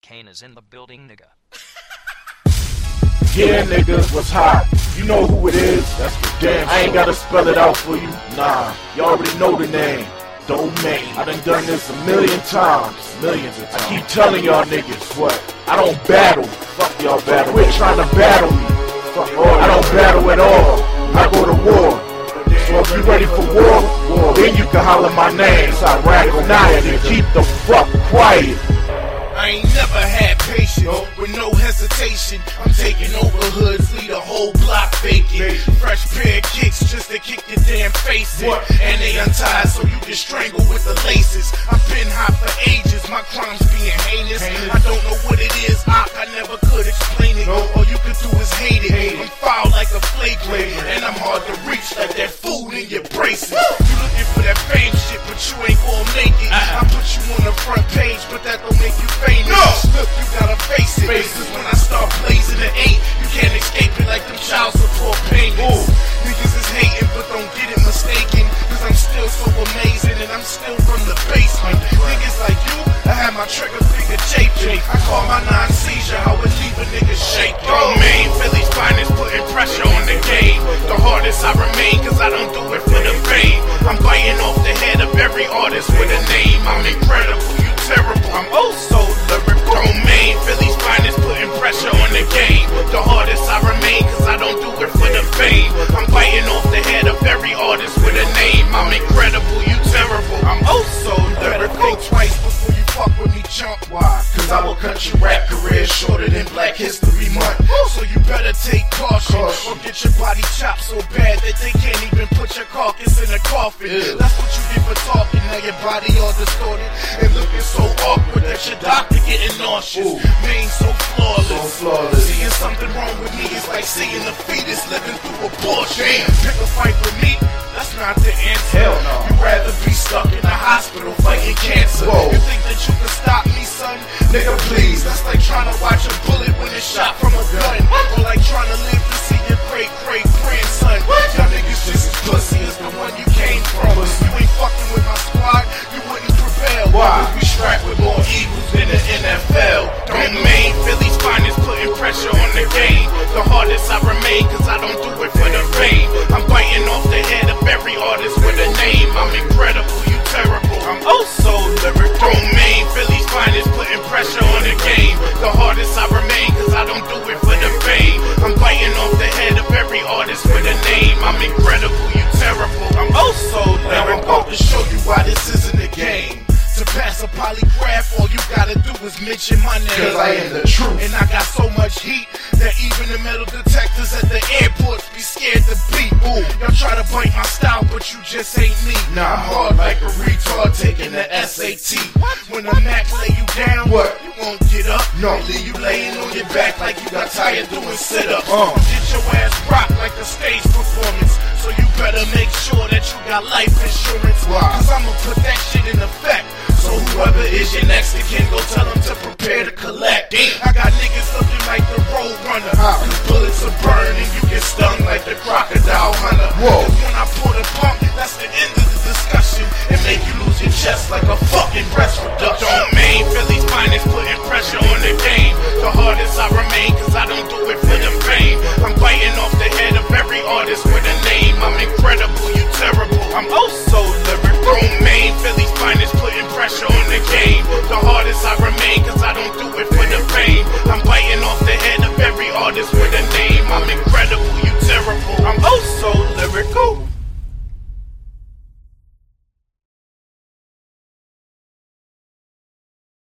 Kane is in the building, nigga. Yeah, nigga, what's hot? You know who it is? That's the damn. I ain't gotta spell it out for you. Nah, you already know the name. Domain. I done this a million times. Millions of times. I keep telling y'all niggas what? I don't battle. Fuck y'all battle. Quit trying to battle me. Fuck all. I don't battle at all. I go to war. So if you ready for war, then you can holler my name. It's Iraq or not, and keep the fuck quiet. I ain't never had patience, with no hesitation. I'm taking over hoods, leave the whole block vacant. Fresh pair of kicks just to kick your damn face in. And they untied so you can strangle with the laces. I've been hot for ages, my crimes being heinous. I don't know what it is, I never could explain it. All you could do is hate it. I'm foul like a flagrant, and I'm hard to reach like that food in your braces. You looking for that fame shit, but you ain't gonna make it. I put you on the front page, but that don't make you famous. Look, you gotta face it. Cause when I start blazing the 8, you can't escape it like them child support payments. Niggas is hating, but don't get it mistaken. Cause I'm still so amazing, and I'm still from the basement. Niggas like you, I have my trigger finger chafing. I call my non-seizure, how it leave a nigga shaking. Domain, Philly's finest, putting pressure on the game. The hardest I remain, cause I don't do it for the fame. I'm biting off the head of every artist with a name. I'm incredible, you terrible, I'm oh so lyrical. Domain, Philly's finest, putting pressure on the game. The hardest I remain, cause I don't do it for the fame. I'm biting off the head of every artist with a name. I'm incredible, you terrible, I'm oh so lyrical. Think twice before you fuck with me, chump. Why? Cause I will cut your rap career shorter than Black History Month. So you better take caution, or get your body chopped so bad that they can't even put your carcass in a coffin. That's what you get for talking, now your body all distorted and looking so awkward that your doctor getting nauseous. Mane so flawless. Seeing something wrong with me is like seeing a fetus living through abortion. Pick a fight with me, that's not the answer. Hell no. You'd rather be stuck in a hospital fighting cancer. You think that you can stop me, son? Nigga, please. That's like trying to watch a bullet when it's shot from a gun. Or like trying to live to see your great-great-grandson. Y'all niggas just as pussy as the one you came from. If you ain't fucking with my squad, you wouldn't prevail. Why? We strapped with more eagles than the NFL. Domain, Philly's finest, putting pressure on the game. The hardest I remain, cause I don't do it for the fame. I'm biting off the head of every artist with a name. I'm incredible, you terrible, I'm oh so lyrical. Domain, Philly's finest, putting pressure on the game. The hardest I remain, cause I don't do it for the fame. I'm biting off the head of every artist with a name. I'm incredible, you terrible, I'm oh so lyrical. Now I'm about to show you why this isn't a game. To pass a polygraph, all you gotta do is mention my name. Cause I am the truth. And I got so much heat that even the metal detectors at the airports be scared to beat. Y'all try to bite my style, but you just ain't me. Nah, I'm hard like a retard taking the SAT. When the Mac lay you down, you won't get up. No, leave you laying on your back like you got tired doing sit-ups. Get your ass rocked like a stage performance. So you better make sure that you got life insurance. Cause I'ma put that shit in effect. So whoever is your next of kin, go tell them to prepare to collect. I got niggas looking like the road runner. Cause bullets are burning, you get stung like the crocodile hunter. Cause when I pull the pump, that's the end of the discussion. And make you lose your chest like a fucking breast reduction. Domain, Philly's finest, putting pressure on the game. The hardest I remain, cause I don't do it for the fame. I'm biting off the head of every artist with a name. I'm incredible, you terrible, I'm oh so lyrical. Domain, Philly's finest, putting pressure on the game. The